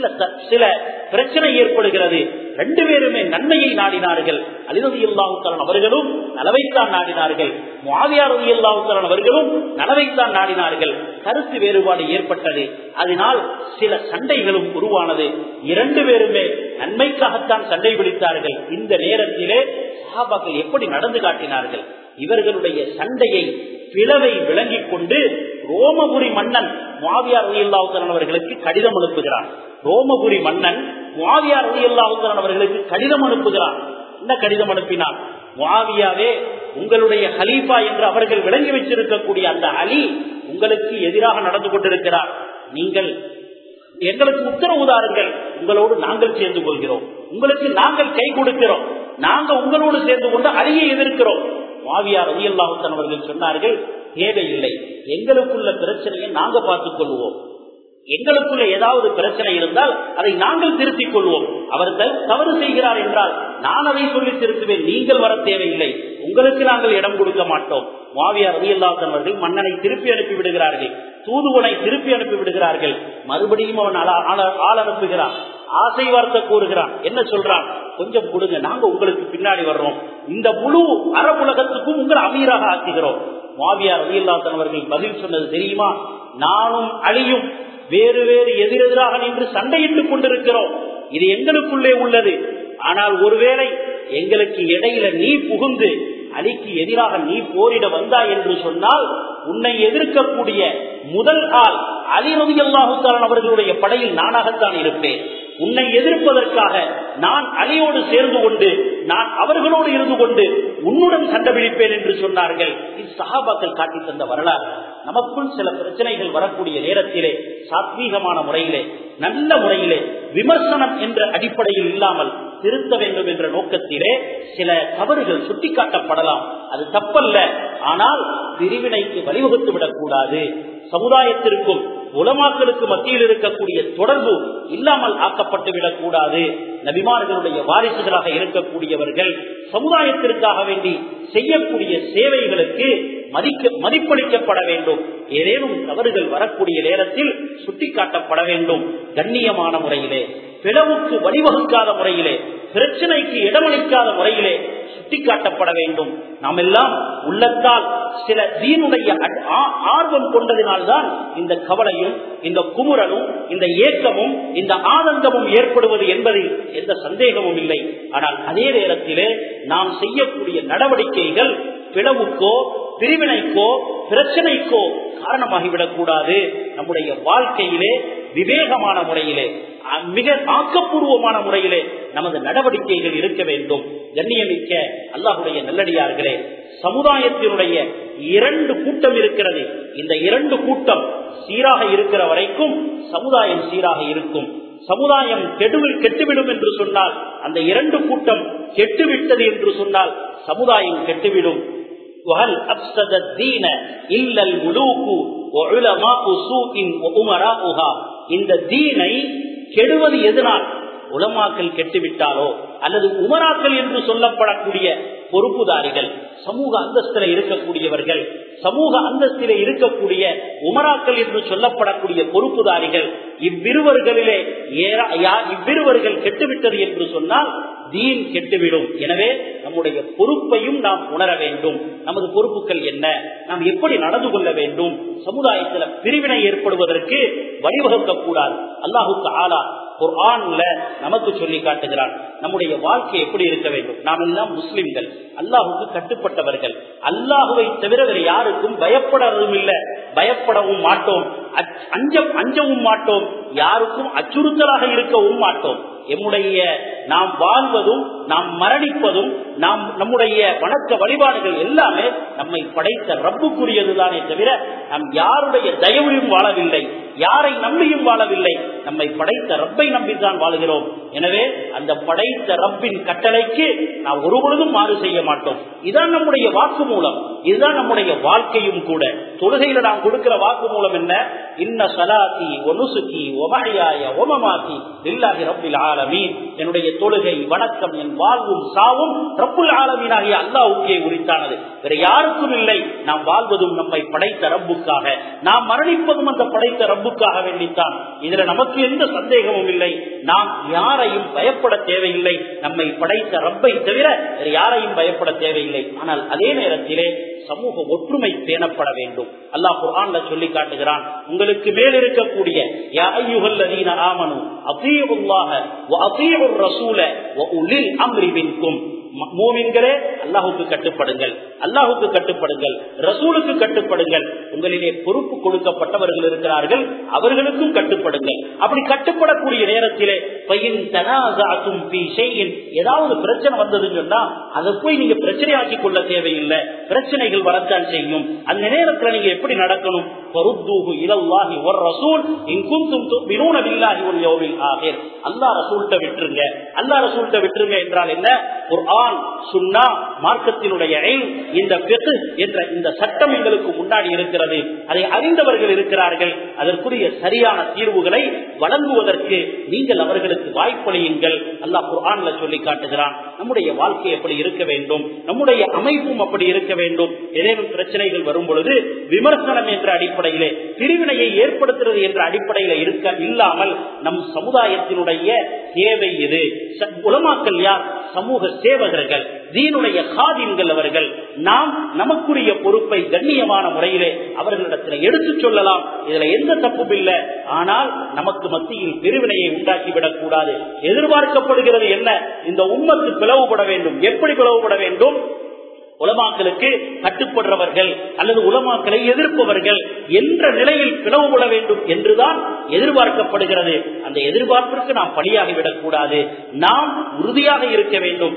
சில பிரச்சனை ஏற்படுகிறது. ரெண்டு பேருமே நன்மையை நாடினார்கள். அலி ரலியல்லாஹு தஆலா அவர்களும் நலவைத்தான் நாடினார்கள். முஆவியா ரலியல்லாஹு தஆலா அவர்களும் நலவைத்தான் நாடினார்கள். கருத்து வேறுபாடு ஏற்பட்டது. அதனால் சில சண்டைகளும் உருவானது. இரண்டு பேருமே நன்மைக்காகத்தான் சண்டை பிடித்தார்கள். இந்த நேரத்திலே சஹாபாக்கள் எப்படி நடந்து காட்டினார்கள்? இவர்களுடைய சண்டையை, பிளவை விளங்கிக் கொண்டு ரோமபுரி மன்னன் முஆவியா ரலியல்லாஹு தஆலா அவர்களுக்கு கடிதம் அனுப்புகிறான். ரோமபுரி மன்னன் முஆவியா ரலியல்லாஹு தஆலா அவர்களுக்கு கடிதம் அனுப்புகிறான். என்ன கடிதம் அனுப்பினான்? முஆவியாவே, உங்களுடைய ஹலீஃபா என்று அவர்கள் விளங்கி வச்சிருக்கக்கூடிய அந்த அலி உங்களுக்கு எதிராக நடந்து கொண்டிருக்கிறார். நீங்கள் எங்களுக்கு உத்தரவு தாருங்கள், உங்களோடு நாங்கள் சேர்ந்து கொள்கிறோம், உங்களுக்கு நாங்கள் கை கொடுக்கிறோம், நாங்க உங்களோடு சேர்ந்து கொண்டு அலியை எதிர்க்கிறோம். முஆவியா ரலியல்லாஹு தஆலா அவர்கள் சொன்னார்கள், தேவையில்லை, எங்களுக்குள்ள பிரச்சனையை நாங்க பார்த்துக் கொள்வோம். எங்களுக்குள்ள ஏதாவது பிரச்சனை இருந்தால் அதை நாங்கள் திருத்திக் கொள்வோம். அவர் தவறு செய்கிறார் என்றால் நான் அதை சொல்லி திருத்துவேன், நீங்கள் வர தேவையில்லை, உங்களுக்கு நாங்கள் இடம் கொடுக்க மாட்டோம். முஆவியா ரலியல்லாஹு தஆலா அவர்கள் மன்னனை திருப்பி அனுப்பி விடுகிறார்கள். தூதுவனை திருப்பி அனுப்பி விடுகிறார்கள். மறுபடியும் அவன் ஆள் அனுப்புகிறான். ஆசை வார்த்தை கூறுகிறான். என்ன சொல்றான்? கொஞ்சம் கொடுங்க, நாங்க உங்களுக்கு பின்னாடி வர்றோம், இந்த முழு அரபுலகத்துக்கும் உங்களை அமீராக ஆக்குகிறோம். முஆவியா ரலியல்லாஹு தஆலா அவர்கள் பதில் சொன்னது தெரியுமா? நானும் அலியும் வேறு வேறு எதிரெதிராக நின்று சண்டையிட்டுக் கொண்டிருக்கிறோம். இது எங்களுக்குள்ளே உள்ளது. ஆனால் ஒருவேளை எங்களுக்கு இடையில நீ புகுந்து அலிக்கு எதிராக நீ போரிட வந்தாய் என்று சொன்னால் உன்னை எதிர்க்கக்கூடிய முதல் ஆள் அலி ரலியல்லாஹு தஆலா அவர்களுடைய படையில் நானாகத்தான் இருப்பேன். உன்னை எதிர்ப்பதற்காக நான் அலியோடு சேர்ந்து கொண்டு, நான் அவர்களோடு இருந்து கொண்டு உன்னுடன் சண்டை பிடிப்பேன் என்று சொன்னார்கள். இது சஹாபாக்கள் காட்டி தந்த வரலாறு. நமக்குள் சில பிரச்சனைகள் வரக்கூடிய நேரத்திலே சாத்வீகமான முறையிலே, நல்ல முறையிலே, விமர்சனம் என்ற அடிப்படையில் இல்லாமல் திருத்த வேண்டும் என்ற நோக்கத்திலே சில தவறுகள் சுட்டிக்காட்டப்படலாம். அது தப்பல்ல. ஆனால் பிரிவினைக்கு வழிவகுத்து விடக்கூடாது. சமுதாயத்திற்கும் உலமாக்களுக்கு மத்தியில் இருக்கக்கூடிய தொடர்பு இல்லாமல் ஆக்கப்பட்டு விடக்கூடாது. நபிமார்களுடைய வாரிசுகளாக இருக்கக்கூடியவர்கள் சமுதாயத்திற்காக வேண்டி செய்யக்கூடிய சேவைகளுக்கு மதிப்பளிக்கப்பட வேண்டும். ஏதேனும் தவறுகள் வரக்கூடிய நேரத்தில் சுட்டிக்காட்டப்பட வேண்டும். கண்ணியமான முறையிலே, பிளவுக்கு வழிவகுக்காத முறையிலே, பிரச்சனைக்கு இடமளிக்காத முறையிலே சுட்டிக்காட்டப்பட வேண்டும். நாம் எல்லாம் உள்ளத்தால் சில தீனுடைய ஆர்வம் கொண்டதினால்தான் இந்த கவலையும், இந்த குமுறலும், இந்த ஏக்கமும், இந்த ஆனந்தமும் ஏற்படுவது என்பதில் எந்த சந்தேகமும் இல்லை. ஆனால் அதே நேரத்திலே நாம் செய்யக்கூடிய நடவடிக்கைகள் பிளவுக்கோ, பிரிவினைக்கோ, பிரச்சனைக்கோ காரணமாகிவிடக் கூடாது. நம்முடைய வாழ்க்கையிலே விவேகமான முறையிலே, மிக ஆக்கப்பூர்வமான முறையிலே நமது நடவடிக்கைகள் இருக்க வேண்டும். கண்ணியமிக்க அல்லாஹ்வுடைய நல்லடியார்களே, சமுதாயத்தினுடைய இரண்டு கூட்டம் இருக்கிறது. இந்த இரண்டு கூட்டம் சீராக இருக்கிற வரைக்கும் சமுதாயம் சீராக இருக்கும். சமுதாயம் கெட்டுவிடும் என்று சொன்னால், அந்த இரண்டு கூட்டம் கெட்டுவிட்டது என்று சொன்னால் சமுதாயம் கெட்டுவிடும். இந்த தீனை கெடுவது எதனால்? உலமாக்கள் கெட்டுவிட்டாலோ அல்லது உமராக்கள் என்று சொல்லப்படக்கூடிய பொறுப்புதாரிகள், சமூக அந்தஸ்தில இருக்கக்கூடியவர்கள், சமூக அந்தஸ்திலே இருக்கக்கூடிய உமராக்கள் என்று சொல்லப்படக்கூடிய பொறுப்புதாரிகள், இவ்விருவர்கள் கெட்டுவிட்டது என்று சொன்னால் தீன் கெட்டுவிடும். எனவே நம்முடைய பொறுப்பையும் நாம் உணர வேண்டும். நமது பொறுப்புகள் என்ன, நாம் எப்படி நடந்து கொள்ள வேண்டும், சமுதாயத்தில் பிரிவினை ஏற்படுவதற்கு வழிவகுக்க கூடாது. அல்லாஹு தஆலா குர்ஆன்ல நமக்கு சொல்லி காட்டுகிறான் நம்முடைய வாழ்க்கை எப்படி இருக்க வேண்டும். நாம் எல்லாம் முஸ்லிம்கள், அல்லாஹுக்கு கட்டுப்பட்டவர்கள். அல்லாஹுவை தவிர வேறு யாருக்கும் பயப்படவும் இல்லை, பயப்படவும் மாட்டோம், அஞ்சவும் மாட்டோம், யாருக்கும் அச்சுறுத்தலாக இருக்கவும் மாட்டோம். நாம் வாழ்வதும் நாம் மரணிப்பதும் நம்முடைய வணக்க வழிபாடுகள் எல்லாமே நம்மை படைத்த ரப்புக்குரியதுதானே தவிர நாம் யாருடைய தயவையும் வாழவில்லை, யாரை நம்பியும் வாழவில்லை, நம்மை படைத்த ரப்பை நம்பித்தான் வாழுகிறோம். எனவே அந்த படைத்த ரப்பின் கட்டளைக்கு நாம் ஒருபொழுதும் மாறு செய்ய மாட்டோம். இதுதான் நம்முடைய வாக்கு மூலம், இதுதான் நம்முடைய வாழ்க்கையும் கூட. தொழுகையில நாம் கொடுக்கிற வாக்கு மூலம் என்ன? இன்ன ஸலாத்தி வ நுஸுகி வ மஹ்யாய வ மமாத்தி லில்லாஹி ரப்பில் ஆலமீன். என்னுடைய தொழுகை, வணக்கம், என் வாழ்வும் சாவும் ரப்புல் ஆலமீனாகிய அல்லாஹ்வுக்கே உரித்தானது, வேற யாருக்கும் இல்லை. நாம் வாழ்வதும் நம்மை படைத்த ரப்புக்காக, நாம் மரணிப்பதும் அந்த படைத்த ரப்புக்காக வேண்டித்தான். இதுல நமக்கு எந்த சந்தேகமும் இல்லை. நாம் யாரையும் பயப்பட தேவையில்லை, நம்மை படைத்த ரப்பை தவிர வேற யாரையும் பயப்பட தேவையில்லை. ஆனால் அதே நேரத்திலே சமூக ஒற்றுமை பேணப்பட வேண்டும். அல்லாஹ் குர்ஆன்ல சொல்லி காட்டுகிறான், உங்களுக்கு மேல் இருக்கக்கூடிய யா அய்யுஹல்லதீன ஆமனு அத்தீஉல்லாஹ வ அத்தீஉர் ரசூல வ உலில் அம்ரி மின்கும். மூமின்களே, அல்லாஹுக்கு கட்டுப்படுங்கள், அல்லாஹுக்கு கட்டுப்படுங்கள், ரசூலுக்கு கட்டுப்படுங்கள். உங்களிலே பொறுப்பு கொடுக்கப்பட்டவர்கள் இருக்கிறார்கள், அவர்களுக்கும் கட்டுப்படுங்கள். அப்படி கட்டுப்படக்கூடிய நேரத்திலே ஏதாவது பிரச்சனை வந்ததுன்னு சொன்னா அதை போய் நீங்க பிரச்சனையாக்கி கொள்ள தேவையில்லை. பிரச்சனைகள் வரத்தான் செய்யும். அந்த நேரத்தில் நீங்க எப்படி நடக்கணும்? அல்லாஹ் ரசூல்ட்ட விட்டுருங்க, அல்லாஹ் ரசூல்ட்ட விட்டுருங்க என்றால் என்ன? குர்ஆன், சுன்னா, மார்க்கத்தினுடைய இந்த ஃபிக்ஹ் என்ற இந்த சட்டம் எங்களுக்கு முன்னாடி இருக்கிறது, அதை அறிந்தவர்கள் இருக்கிறார்கள். அதற்குரிய சரியான தீர்வுகளை வழங்குவதற்கு நீங்கள் அவர்களுக்கு வாய்ப்பளியுங்கள். அல்லாஹ் குர்ஆன்ல சொல்லி காட்டுகிறான். நம்முடைய வாழ்க்கை எப்படி இருக்க வேண்டும், நம்முடைய அமைப்பும் அப்படி இருக்க வேண்டும். ஏதேனும் பிரச்சனைகள் வரும் பொழுது விமர்சனம் என்ற அடிப்படையிலே, பிரிவினையை ஏற்படுத்துறது என்ற அடிப்படையில இல்லாமல் நம் சமுதாயத்தினுடைய தேவை இது. உலமாக்கள் யார்? சமூக சேவகர்கள், தீனுடைய காதின்கள் அவர்கள். நாம் நமக்குரிய பொறுப்பை கண்ணியமான முறையிலே அவர்களிடத்தில் எடுத்து சொல்லலாம். இதுல எந்த தப்பும் இல்லை. ஆனால் நமக்கு மத்தியில் பிரிவினையை உண்டாக்கிவிடக் கூடாது. எதிர்பார்க்கப்படுகிறது என்ன? இந்த உம்மத்து பிளவுபட வேண்டும். எப்படி பிளவுபட வேண்டும்? உலமாக்களுக்கு கட்டுப்படுறவர்கள் அல்லது உலமாக்களை எதிர்ப்பவர்கள் என்ற நிலையில் பிளவுபட வேண்டும் என்றுதான் எதிர்பார்க்கப்படுகிறது. அந்த எதிர்பார்ப்பிற்கு நாம் பலியாகிவிடக் கூடாது. நாம் உறுதியாக இருக்க வேண்டும்.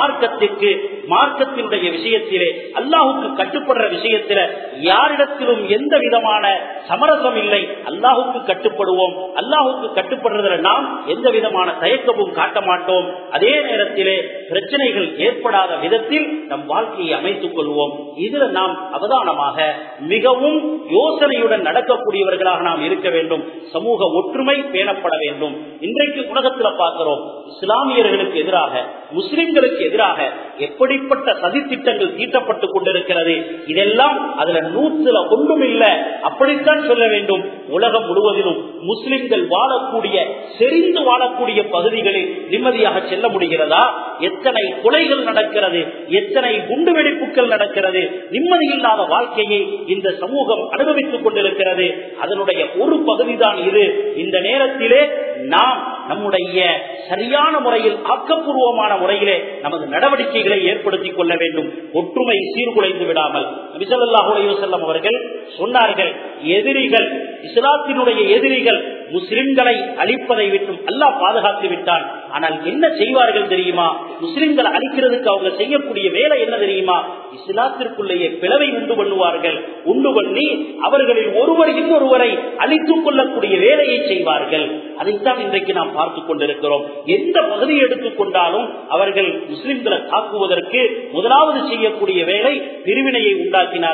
மார்க்கத்தினுடைய விஷயத்திலே, அல்லாஹுக்கு கட்டுப்படுற விஷயத்தில யாரிடத்திலும் எந்த விதமான சமரசம் இல்லை. அல்லாஹுக்கு கட்டுப்படுவோம். அல்லாஹுக்கு கட்டுப்படுறதுல நாம் எந்த விதமான தயக்கமும் காட்ட மாட்டோம். அதே நேரத்திலே பிரச்சனைகள் ஏற்படாத விதத்தில் நம் வாழ்க்கையை அமைத்துக் கொள்வோம். இதுல நாம் அவதானமாக மிகவும் யோசனையுடன் நடக்கக்கூடியவர்களாக நாம் இருக்க வேண்டும். சமூக ஒற்றுமை பேணப்பட வேண்டும். இன்றைக்கு உலகத்தில் பார்க்கிறோம், இஸ்லாமியர்களுக்கு எதிராக, முஸ்லிம்களுக்கு எதிராக எப்படிப்பட்ட சதித்திட்டங்கள் தீட்டப்பட்டுக் கொண்டிருக்கிறது. இதெல்லாம் அதுல 100ல் ஒன்றும் இல்லை, அப்படித்தான் சொல்ல வேண்டும். உலகம் முழுவதிலும் முஸ்லிம்கள் வாழக்கூடிய, செறிந்து வாழக்கூடிய பகுதிகளில் நிம்மதியாக செல்ல முடிகிறதா? எத்தனை கொலைகள் நடக்கிறது, எத்தனை குண்டுவெடிப்புகள் நடக்கிறது. நிம்மதியில்லாத வாழ்க்கையை இந்த சமூகம் அனுபவித்துக் கொண்டிருக்கிறது. அதனுடைய ஒரு பகுதிதான் இது. இந்த நேரத்திலே நாம் நம்முடைய சரியான முறையில், ஆக்கப்பூர்வமான முறையிலே நமது நடவடிக்கைகளை ஏற்படுத்திக் கொள்ள வேண்டும். ஒற்றுமை சீர்குலைந்து விடாமல். நபி ஸல்லல்லாஹு அலைஹி வஸல்லம் அவர்கள் சொன்னார்கள், எதிரிகள், இஸ்லாத்தினுடைய எதிரிகள் முஸ்லிம்களை அழிப்பதை விட்டும் அல்லாஹ் பாதுகாத்து விட்டான். ஆனால் என்ன செய்வார்கள் தெரியுமா? முஸ்லிம்களை அழிக்கிறதுக்கு அவங்க செய்யக்கூடிய வேலை என்ன தெரியுமா? இஸ்லாத்திற்குள்ளேயே பிளவை உண்டு பண்ணுவார்கள். உண்டு பண்ணி அவர்களில் ஒருவர் இன்னொருவரை அழித்துக் கொள்ளக்கூடிய வேலையை செய்வார்கள். அதைத்தான் இன்றைக்கு நாம் பார்த்துக் கொண்டிருக்கிறோம். எந்த பகுதியை எடுத்துக்கொண்டாலும் அவர்கள் முஸ்லிம்களை தாக்குவதற்கு முதலாவது செய்யக்கூடிய வேலை பிரிவினையை உண்டாக்கினார்கள்.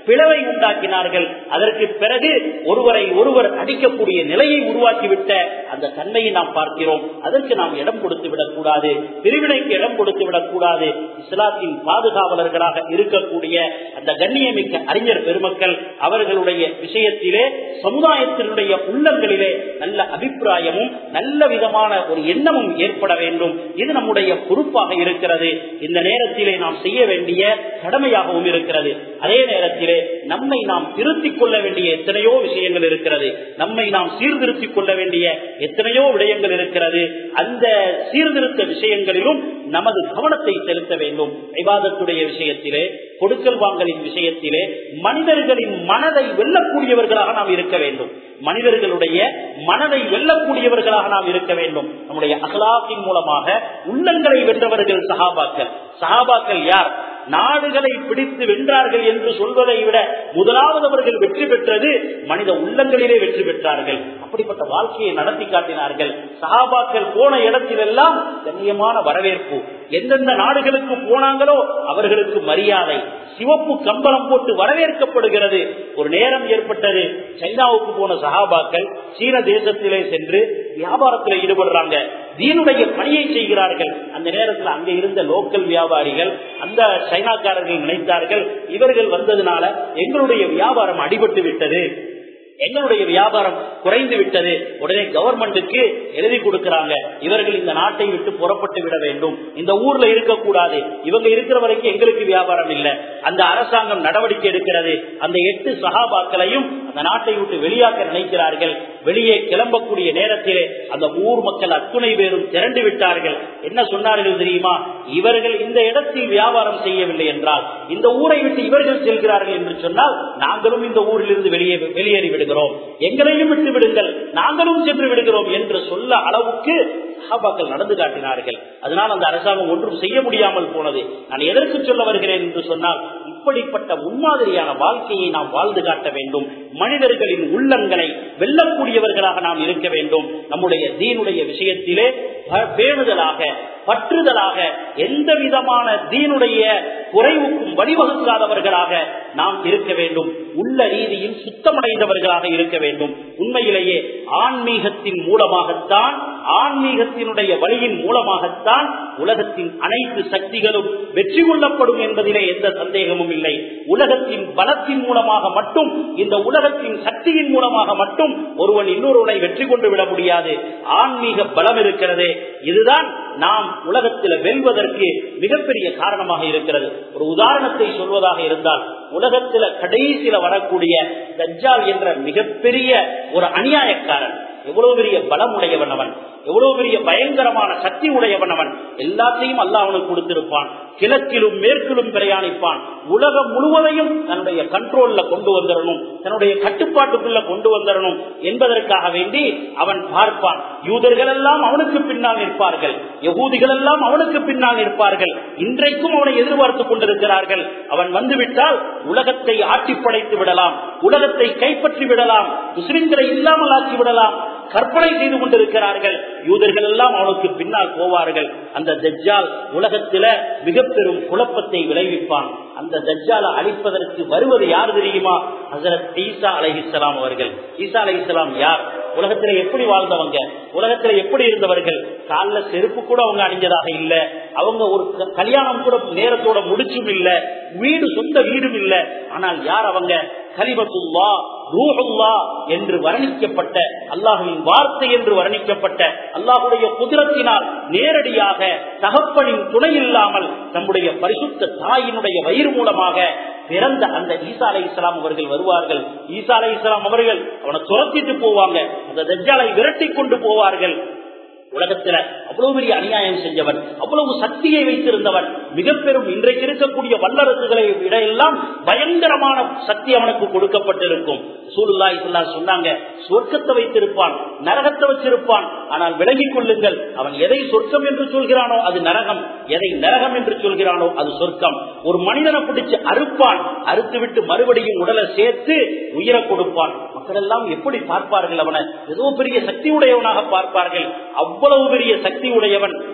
பிளவை உண்டாக்கினார்கள். அதற்கு பிறகு ஒருவரை ஒருவர் அடிக்கக்கூடிய நிலையை உருவாக்கிவிட்ட அந்த தன்மையை நாம் பார்க்கிறோம். அதற்கு நாம் இடம் கொடுத்து விடக்கூடாது, பிரிவினைக்கு இடம் கொடுத்து விடக்கூடாது. இஸ்லாத்தின் பாதுகாவலர்களாக இருக்கக்கூடிய அந்த கண்ணியமிக்க அறிஞர் பெருமக்கள் அவர்களுடைய விஷயத்திலே சமுதாயத்தினுடைய உள்ளங்களிலே நல்ல அபிப்பிராயமும் நல்ல விதமான ஒரு எண்ணமும் ஏற்பட வேண்டும். இது நம்முடைய பொறுப்பாக இருக்கிறது. இந்த நேரத்திலே நாம் செய்ய வேண்டிய கடமையாகவும் இருக்கிறது. அதே நேரத்திலே நம்மை நாம் திருத்திக் கொள்ள வேண்டிய எத்தனையோ விஷயங்கள் இருக்கிறது. நம்மை நாம் சீர்திருத்திக் கொள்ள வேண்டிய எத்தனையோ விடயங்கள் இருக்கிறது. அந்த சீர்திருத்த விஷயங்களிலும் நமது கவனத்தை செலுத்த வேண்டும். இபாதத்துடைய விஷயத்திலே, கொடுக்கல் வாங்கலின் விஷயத்திலே மனிதர்களின் மனதை வெல்லக்கூடியவர்களாக நாம் இருக்க வேண்டும். மனிதர்களுடைய மனதை வெல்லக்கூடியவர்களாக நாம் இருக்க வேண்டும். நம்முடைய அகலாத்தின் மூலமாக உள்ளங்களை வென்றவர்கள் சஹாபாக்கள். சஹாபாக்கள் யார்? நாடுகளை பிடித்து வென்றார்கள் என்று சொல்வதை விட முதலாவது அவர்கள் வெற்றி பெற்றது மனித உள்ளங்களிலே வெற்றி பெற்றார்கள். அப்படிப்பட்ட வாழ்க்கையை நடத்தி காட்டினார்கள். சஹாபாக்கள் போன இடத்திலெல்லாம் கண்ணியமான வரவேற்பு. எந்தெந்த நாடுகளுக்கு போனாங்களோ அவர்களுக்கு மரியாதை, சிவப்பு கம்பளம் போட்டு வரவேற்கப்படுகிறது. ஒரு நேரம் ஏற்பட்டது, சைனாவுக்கு போன சஹாபாக்கள் சீன தேசத்திலே சென்று வியாபாரத்தில் ஈடுபடுறாங்க, தீனுடைய பணியை செய்கிறார்கள். அந்த நேரத்தில் அங்கே இருந்த லோக்கல் வியாபாரிகள், அந்த சைனாக்காரர்கள் நினைத்தார்கள், இவர்கள் வந்ததுனால எங்களுடைய வியாபாரம் அடிபட்டு விட்டது, எங்களுடைய வியாபாரம் குறைந்து விட்டது. உடனே கவர்மெண்ட்டுக்கு எழுதி கொடுக்கிறாங்க, இவர்கள் இந்த நாட்டை விட்டு புறப்பட்டு விட வேண்டும், இந்த ஊர்ல இருக்கக்கூடாது, இவங்க இருக்கிற வரைக்கும் எங்களுக்கு வியாபாரம் இல்லை. அந்த அரசாங்கம் நடவடிக்கை எடுக்கிறது. அந்த 8 சஹாபாக்களையும் அந்த நாட்டை விட்டு வெளியாக்க நினைக்கிறார்கள். வெளியே கிளம்பக்கூடிய நேரத்திலே அந்த ஊர் மக்கள் அத்துணை பேரும் திரண்டு விட்டார்கள். என்ன சொன்னார்கள் தெரியுமா? இவர்கள் இந்த இடத்தில் வியாபாரம் செய்யவில்லை என்றால், இந்த ஊரை விட்டு இவர்கள் செல்கிறார்கள் என்று சொன்னால் நாங்களும் இந்த ஊரில் இருந்து வெளியேறி விடுகிறோம், எங்களையும் விட்டு விடுங்கள், நாங்களும் சென்று விடுகிறோம் என்று சொல்ல அளவுக்கு சஹாபாக்கள் நடந்து காட்டினார்கள். அதனால் அந்த அரசாங்கம் ஒன்றும் செய்ய முடியாமல் போனது. நான் எதற்கு சொல்ல வருகிறேன் என்று சொன்னால், இப்படிப்பட்ட முன்மாதிரியான வாழ்க்கையை நாம் வாழ்ந்து காட்ட வேண்டும். மனிதர்களின் உள்ளங்களை வெல்லக்கூடியவர்களாக நாம் இருக்க வேண்டும். நம்முடைய தீனுடைய விஷயத்திலே பேணுதலாக, பற்றுதலாக, எந்த விதமான தீனுடைய குறைவுக்கும் வழிவகுக்காதவர்களாக நாம் இருக்க வேண்டும். உள்ள ரீதியில் சுத்தமடைந்தவர்களாக இருக்க வேண்டும். உண்மையிலேயே ஆன்மீகத்தின் மூலமாகத்தான், ஆன்மீகத்தினுடைய வழியின் மூலமாகத்தான் உலகத்தின் அனைத்து சக்திகளும் வெற்றி கொள்ளப்படும் என்பதிலே எந்த சந்தேகமும் இல்லை. உலகத்தின் பலத்தின் மூலமாக மட்டும், இந்த உலகத்தின் சக்தியின் மூலமாக மட்டும் ஒருவன் இன்னொருவனை வெற்றி கொண்டு விட முடியாது. ஆன்மீக பலம் இருக்கிறதே, இதுதான் நாம் உலகத்தில் வெல்வதற்கு மிகப்பெரிய காரணமாக இருக்கிறது. ஒரு உதாரணத்தை சொல்வதாக இருந்தால், உலகத்தில் கடைசியில வரக்கூடிய தஜ்ஜால் என்ற மிகப்பெரிய ஒரு அநியாயக்காரன், எவ்வளவு பெரிய பலம் உடையவன் அவன், எவ்வளவு பெரிய பயங்கரமான சக்தி உடையவன் அவன். எல்லாத்தையும் அல்லாஹ் அவனுக்கு கொடுத்திருப்பான். கிழக்கிலும் மேற்கிலும் பிரயாணிப்பான். உலகம் முழுவதையும் தன்னுடைய கண்ட்ரோல்ல கொண்டு வந்துடணும், தன்னுடைய கட்டுப்பாட்டுக்குள்ள கொண்டு வந்துடணும் என்பதற்காக வேண்டி அவன் பார்ப்பான். யூதர்கள் எல்லாம் அவனுக்கு பின்னால் நிற்பார்கள், யகூதிகள் எல்லாம் அவனுக்கு பின்னால் நிற்பார்கள். இன்றைக்கும் அவனை எதிர்பார்த்துக் கொண்டிருக்கிறார்கள். அவன் வந்துவிட்டால் உலகத்தை ஆட்டி படைத்து விடலாம், உலகத்தை கைப்பற்றி விடலாம், முஸ்லிம்களை இல்லாமல் ஆக்கி விடலாம், கற்பனை செய்து கொண்டிருக்கிறார்கள். யூதர்கள் எல்லாம் அவனுக்கு பின்னால் போவார்கள். அந்த தஜ்ஜால் உலகத்தில மிக பெரும் குழப்பத்தை விளைவிப்பான். அந்த தஜ்ஜாலை அழிப்பதற்கு வருவது யார் தெரியுமா? ஹஜ்ரத் ஈசா அலைஹிஸ்ஸலாம் அவர்கள். ஈசா அலைஹிஸ்ஸலாம் யார்? உலகத்தில எப்படி வாழ்ந்தவங்க, உலகத்தில எப்படி இருந்தவர்கள்? கால்ல செருப்பு கூட அவங்க அணிஞ்சதாக இல்ல, அவங்க ஒரு கல்யாணம் கூட நேரத்தோட முடிச்சும் இல்ல, வீடு சொந்த வீடும் இல்ல. ஆனால் யார் அவங்க? கலிமத்துல்லா, ரூஹுல்லா என்று வர்ணிக்கப்பட்ட, அல்லாஹ்வின் வார்த்தை என்று வர்ணிக்கப்பட்ட, அல்லாஹ்வுடைய குதிரத்தினால் நேரடியாக தகப்பனின் துணை இல்லாமல் நம்முடைய பரிசுத்த தாயினுடைய வயிறு மூலமாக பிறந்த அந்த ஈசா அலைஹிஸ்ஸலாம் அவர்கள் வருவார்கள். ஈசா அலைஹிஸ்ஸலாம் அவர்கள் அவனை துரத்திட்டு போவாங்க, அந்த தஜ்ஜாலை விரட்டி கொண்டு போவார்கள். உலகத்துல அவ்வளவு பெரிய அநியாயம் செஞ்சவன், அவ்வளவு சக்தியை வைத்திருந்தவன், மிக பெரும் இன்றைக்கு இருக்கக்கூடிய வல்லரசுகளை விட எல்லாம் பயங்கரமான சக்தி அவனுக்கு கொடுக்கப்பட்டிருக்கும். ரசூலுல்லாஹி ஸல்லல்லாஹு அலைஹி வஸல்லம் சொன்னாங்க, சொர்க்கத்தை வைத்திருப்பான், நரகத்தை வச்சிருப்பான். ஆனால் விலகிக் கொள்ளுங்கள், அவன் எதை சொர்க்கம் என்று சொல்கிறானோ அது நரகம், எதை நரகம் என்று சொல்கிறானோ அது சொர்க்கம். ஒரு மனிதனை பிடிச்சு அறுப்பான், அறுத்துவிட்டு மறுபடியும் உடலை சேர்த்து உயிரை கொடுப்பான். மக்கள் எல்லாம் எப்படி பார்ப்பார்கள்? அவனை ஏதோ பெரிய சக்தி உடையவனாக பார்ப்பார்கள். அவ்வளவு பெரிய சக்தி உடையவன்.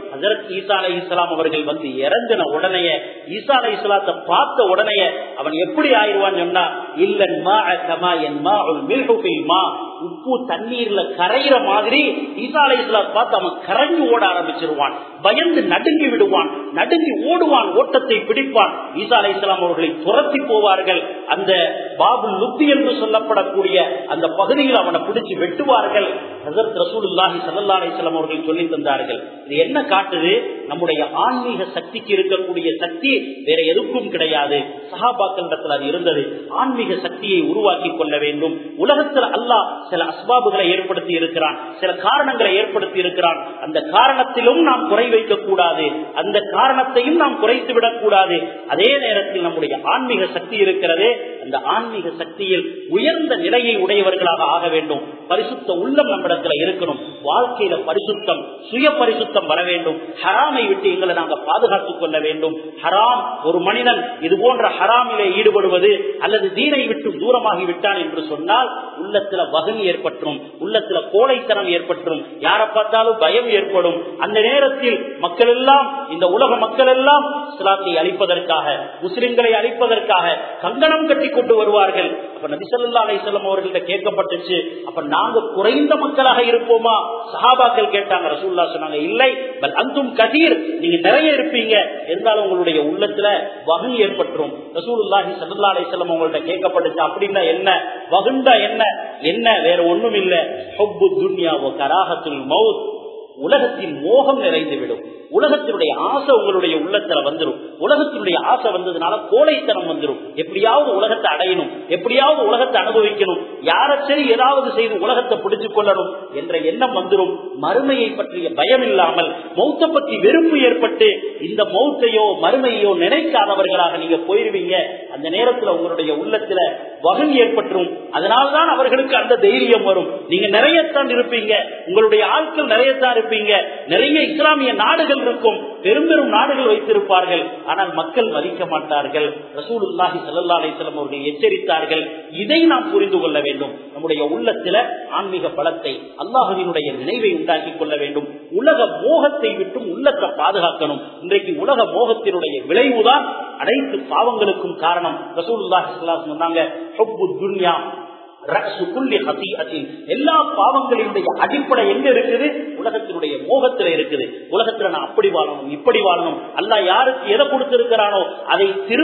ஹஜரத் ஈசா அலைஹிஸ்ஸலாம் அவர்கள் வந்து இறங்கின உடனே ஈசா அலைஹிஸ்ஸலாத்தை பார்த்த உடனே அவன் எப்படி ஆயிடுவான்னு சொன்னா, இல்லன் மாஅ கமா யன்மாஉல் மில்ஹு ஃபில் மா, உப்பு தண்ணீர்ல கரையிற மாதிரி ஈசா அலைஹிஸ்ஸலாம் பார்த்து அவன் கரைஞ்சு ஓட ஆரம்பிச்சிருவான். பயந்து நடுங்கி விடுவான், நடுங்கி ஓடுவான், ஓட்டத்தை பிடிப்பான். ஈசா அலைஹிஸ்ஸலாம் அவர்களை துரத்தி போவார்கள். அந்த பாபுல் லுத்தி என்று சொல்லப்படக்கூடிய அந்த பகுதியில் அவனை பிடிச்சு வெட்டுவார்கள். ஹஜரத் ரசூலுல்லாஹி ஸல்லல்லாஹு அலைஹி வஸல்லம் அவர்கள் சொல்லி தந்தார்கள். இது என்ன காட்டுது? நம்முடைய ஆன்மீக சக்திக்கு இருக்கக்கூடிய சக்தி வேற எதுக்கும் கிடையாது. சஹாபாக்களிடத்தில் அது இருந்தது. ஆன்மீக சக்தியை உருவாக்கி கொள்ள வேண்டும். உலகத்தில் அல்லாஹ் சில அஸ்பாபுகளை ஏற்படுத்தி இருக்கிறான், சில காரணங்களை ஏற்படுத்தி இருக்கிறான். அந்த காரணத்திலும் நாம் குறை வைக்க கூடாது, அந்த காரணத்தையும் நாம் குறைத்து விடக் கூடாது. அதே நேரத்தில் நம்முடைய ஆன்மீக சக்தி இருக்கிறதே, அந்த ஆன்மீக சக்தியில் உயர்ந்த நிலையை உடையவர்களாக ஆக வேண்டும். பரிசுத்த உள்ளம் நம்மிடத்துல இருக்கணும். வாழ்க்கையில பரிசுத்தம், சுய பரிசுத்தம் வர வேண்டும். ஹராமை விட்டு எங்களை நாங்கள் பாதுகாத்துக் கொள்ள வேண்டும். ஹராம், ஒரு மனிதன் இது போன்ற ஹராமிலே ஈடுபடுவது அல்லது தீனை விட்டு தூரமாகி விட்டான் என்று சொன்னால் உள்ளத்துல வகன் ஏற்பற்றும், உள்ளத்துல கோழைத்தனம் ஏற்பற்றும், யாரை பார்த்தாலும் பயம் ஏற்படும். அந்த நேரத்தில் மக்கள் எல்லாம், இந்த உலக மக்கள் எல்லாம் இஸ்லாத்தை அழிப்பதற்காக, முஸ்லிம்களை அழிப்பதற்காக கங்கணம் கட்டி கொண்டு வருவார்கள். அப்ப நபி ஸல்லல்லாஹு அலைஹி வஸல்லம் அவர்கள்ட்ட கேட்கப்பட்டுச்சு, அப்ப நாங்க குறைந்த மக்களாக இருப்போமா? சஹாபாக்கள் கேட்டாங்க. ரசூலுல்லாஹ் சொன்னாங்க, இல்லை, பல் அன்தும் கதீர், நீங்க நிறைய இருப்பீங்க, இருந்தாலும் உங்களுடைய உள்ளத்துல வகன் ஏற்பட்டுரும். ரசூலுல்லாஹி ஸல்லல்லாஹு அலைஹி வஸல்லம் அவங்கள்ட்ட கேட்கப்பட்டுச்சு, அப்படின்னா என்ன? வகண்டா என்ன? என்ன வேற ஒண்ணும் இல்ல, ஹுப்பு துன்யா வ கராஹத்துல் மௌத், உலகத்தின் மோகம் நிறைந்துவிடும். உலகத்தினுடைய ஆசை உங்களுடைய உள்ளத்துல வந்துடும். உலகத்தினுடைய ஆசை வந்ததுனால கோழைத்தனம் வந்துடும். எப்படியாவது உலகத்தை அடையணும், எப்படியாவது உலகத்தை அனுபவிக்கணும், யாரை சரி ஏதாவது செய்து உலகத்தை பிடிச்சுக் கொள்ளணும் என்ற எண்ணம் வந்துடும். மறுமையை பற்றிய பயம் இல்லாமல், மௌத்தை பற்றி வெறுப்பு ஏற்பட்டு இந்த மௌத்தையோ மறுமையோ நினைக்காதவர்களாக நீங்க போயிருவீங்க. அந்த நேரத்தில் உங்களுடைய உள்ளத்துல வகன் ஏற்பட்டுரும். அதனால்தான் அவர்களுக்கு அந்த தைரியம் வரும். நீங்க நிறையத்தான் இருப்பீங்க, உங்களுடைய ஆட்கள் நிறையத்தான் இருப்பீங்க, நிறைய இஸ்லாமிய நாடுகள் இருக்கும், பெரும் பெரும் நாடுகள் வைத்திருப்பார்கள், ஆனால் மக்கள் மதிக்க மாட்டார்கள். ரசூலுல்லாஹி ஸல்லல்லாஹு அலைஹி வஸல்லம் அவர்கள் எச்சரித்தார்கள். இதை நாம் புரிந்து கொள்ள வேண்டும். நம்முடைய உள்ளத்தில ஆன்மீக பலத்தை, அல்லாஹ்வினுடைய நினைவை உண்டாக்கி கொள்ள வேண்டும். உலக மோகத்தை விட்டும் உள்ளத்தை பாதுகாக்கணும். இன்றைக்கு உலக மோகத்தினுடைய விளைவுதான் அனைத்து பாவங்களுக்கும் காரணம். ரசூலுல்லாஹி ஸல்லல்லாஹு அலைஹி வஸல்லம் சொன்னாங்க, ஹுப்பு துன்யா ரஅஸு குல்லி ஹதீஅத்தின், எல்லா பாவங்களினுடைய அடிப்படை எங்க இருக்குது? உலகத்தினுடைய மோகத்துல இருக்குது. உலகத்துல நான் அப்படி வாழணும், இப்படி வாழணும், அல்லாஹ் யாருக்கு எதை கொடுத்திருக்கிறானோ அதை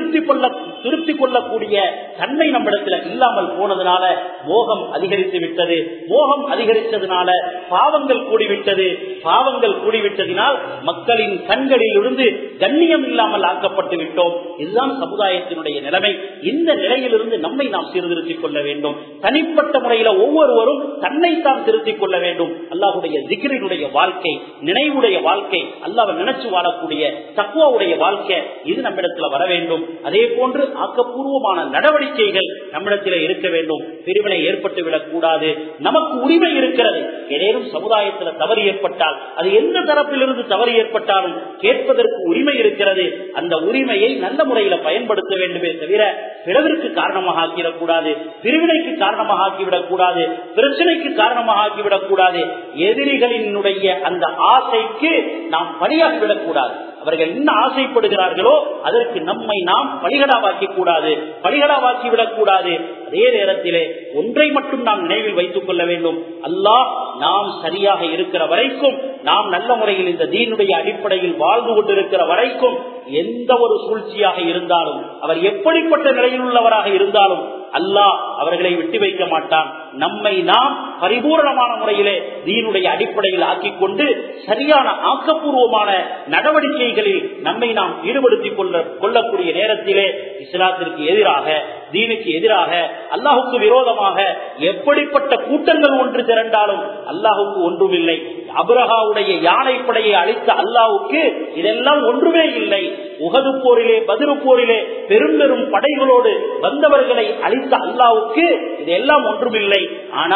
திருப்தி கொள்ளக்கூடிய தன்மை நம்மிடத்துல இல்லாமல் போனதுனால மோகம் அதிகரித்து விட்டது. மோகம் அதிகரித்ததுனால பாவங்கள் கூடிவிட்டது. பாவங்கள் கூடிவிட்டதினால் மக்களின் கண்களில் இருந்து கண்ணியம் இல்லாமல் ஆக்கப்பட்டு விட்டோம். இதுதான் சமுதாயத்தினுடைய நிலைமை. இந்த நிலையிலிருந்து நம்மை நாம் சீர்திருத்திக் கொள்ள வேண்டும். தனிப்பட்ட முறையில ஒவ்வொருவரும் தன்னைத்தான் திருத்திக் கொள்ள வேண்டும். அல்லாஹ்வுடைய திக்ரினுடைய வாழ்க்கை, நினைவுடைய வாழ்க்கை, அல்லாஹ்வை நினைச்சு வாழக்கூடிய தக்வாவுடைய வாழ்க்கை, இது நம்மிடத்துல வர வேண்டும். அதே போன்று ஆக்கப்பூர்வமான நடவடிக்கைகள் நம்மிடத்திலே இருக்க வேண்டும். பிரிவினை ஏற்பட்டுவிடக் கூடாது. நமக்கு உரிமை இருக்கிறது. ஏதேனும் சமுதாயத்தில் தவறு ஏற்பட்டால், அது எந்த தரப்பிலிருந்து தவறு ஏற்பட்டாலும் கேட்பதற்கு உரிமை இருக்கிறது. அந்த உரிமையை நல்ல முறையில பயன்படுத்த வேண்டுமே தவிர பிறவிற்கு காரணமாக ஆக்கிவிடக்கூடாது, பிரிவினைக்கு காரணமாக ஆக்கிவிடக் கூடாது, பிரச்சனைக்கு காரணமாக ஆக்கிவிடக் கூடாது. எதிரிகளினுடைய அந்த ஆசைக்கு நாம் பலியாகிவிடக் கூடாது. அவர்கள் என்ன ஆசைப்படுகிறார்களோ அதற்கு நம்மை நாம் பலிகடாவாக்கி கூடாது, பலிகடாவாக்கிவிடக் கூடாது. அதே நேரத்திலே ஒன்றை மட்டும் நாம் நினைவில் வைத்துக் கொள்ள வேண்டும். அல்லாஹ் நாம் சரியாக இருக்கிற வரைக்கும், நாம் நல்ல முறையில் இந்த தீனுடைய அடிப்படையில் வாழ்ந்து கொண்டிருக்கிற வரைக்கும், எந்த ஒரு சூழ்ச்சியாக இருந்தாலும், அவர் எப்படிப்பட்ட நிலையில் உள்ளவராக இருந்தாலும் அல்லாஹ் அவர்களை விட்டு வைக்க மாட்டான். நம்மை நாம் பரிபூர்ணமான முறையிலே தீனுடைய அடிப்படையில் ஆக்கிக் கொண்டு சரியான ஆக்கப்பூர்வமான நடவடிக்கைகளில் நம்மை நாம் ஈடுபடுத்திக் கொள்ளக்கூடிய நேரத்திலே இஸ்லாத்திற்கு எதிராக, தீனுக்கு எதிராக, அல்லாஹுக்கு விரோதமாக எப்படிப்பட்ட கூட்டங்கள் ஒன்று திரண்டாலும் அல்லாஹுக்கு ஒன்றுமில்லை. அப்ரஹாவுடைய யானைப்படையை அழித்த அல்லாஹுக்கு இதெல்லாம் ஒன்றுமே இல்லை. உஹது போரிலே, பத்ரு போரிலே பெரும் பெரும் படைகளோடு வந்தவர்களை அழித்த அல்லாஹுக்கு இதெல்லாம் ஒன்றுமில்லை. ஆனால்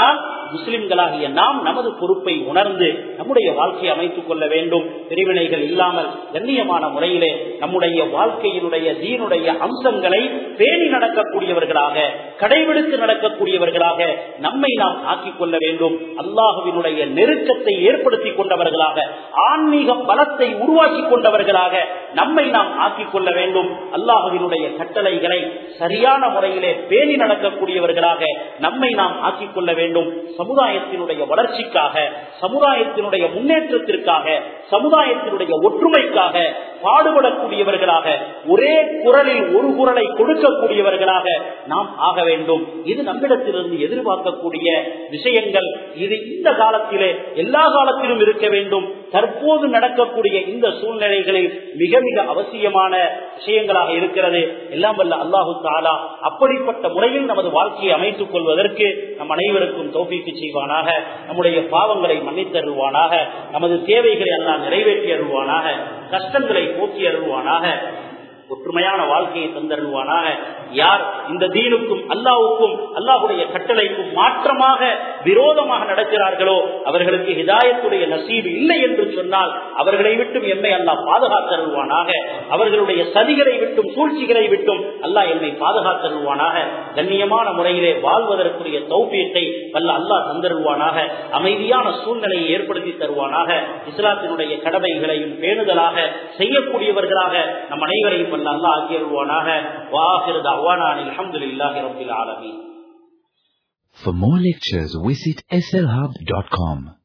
முஸ்லிம்களாகிய நாம் நமது பொறுப்பை உணர்ந்து நம்முடைய வாழ்க்கையை அமைத்துக் கொள்ள வேண்டும். பிரிவினைகள் இல்லாமல் கண்ணியமான முறையிலே நம்முடைய வாழ்க்கையினுடைய தீனுடைய அம்சங்களை பேணி நடக்கக்கூடியவர்களாக, கடைபிடித்து நடக்கக்கூடியவர்களாக நம்மை நாம் ஆக்கிக் கொள்ள வேண்டும். அல்லாஹுவினுடைய நெருக்கத்தை ஏற்படுத்திக் கொண்டவர்களாக, ஆன்மீக பலத்தை உருவாக்கி கொண்டவர்களாக நம்மை நாம் ஆக்கிக் கொள்ள வேண்டும். அல்லாஹுவினுடைய கட்டளைகளை சரியான முறையிலே பேணி நடக்கக்கூடியவர்களாக நம்மை நாம் ஆக்கிக் கொள்ள வேண்டும். சமுதாயத்தினுடைய வளர்ச்சிக்காக, சமுதாயத்தினுடைய முன்னேற்றத்திற்காக, சமுதாயத்தினுடைய ஒற்றுமைக்காக பாடுபடக்கூடியவர்களாக, ஒரே குரலில் ஒரு குரலை கொடுக்கக்கூடியவர்களாக நாம் ஆக வேண்டும். இது நம்மிடத்திலிருந்து எதிர்பார்க்கக்கூடிய விஷயங்கள். இது இந்த காலத்திலே எல்லா காலத்திலும் இருக்க வேண்டும். தற்போது நடக்கக்கூடிய இந்த சூழ்நிலைகளில் மிக மிக அவசியமான விஷயங்களாக இருக்கிறது. எல்லாம் வல்ல அல்லாஹு தஆலா அப்படிப்பட்ட முறையில் நமது வாழ்க்கையை அமைத்துக் கொள்வதற்கு நம் அனைவருக்கும் தௌஃபீக் செய்வானாக. நம்முடைய பாவங்களை மன்னித்தருள்வானாக. நமது தேவைகளை எல்லாம் நிறைவேற்றி அருள்வானாக. கஷ்டங்களை போக்கி அருள்வானாக. ஒற்றுமையான வாழ்க்கையை தந்தருள்வானாக. யார் இந்த தீனுக்கும் அல்லாஹ்வுக்கும் அல்லாஹ்வுடைய கட்டளைக்கும் மாற்றமாக விரோதமாக நடக்கிறார்களோ அவர்களுக்கு ஹிதாயத்துடைய நசீபு இல்லை என்று சொன்னால் அவர்களை விட்டும் எம்மை அல்லாஹ் பாதுகாத்தருள்வானாக. அவர்களுடைய சதிகளை விட்டும் சூழ்ச்சிகளை விட்டும் அல்லாஹ் எம்மை பாதுகாத்தருள்வானாக. கண்ணியமான முறையிலே வாழ்வதற்குரிய தௌஃபீக்கை வல்ல அல்லாஹ் தந்தருள்வானாக. அமைதியான சூழ்நிலையை ஏற்படுத்தி தருவானாக. இஸ்லாத்தினுடைய கடமைகளையும் பேணுதலாக செய்யக்கூடியவர்களாக நம் அனைவரையும் அல்லாஹ் ஆக்கியருள்வானாக. வாஹிரு தஅவானா அல்ஹம்துலில்லாஹி ரப்பில் ஆலமீன். For more lectures, visit slhub.com.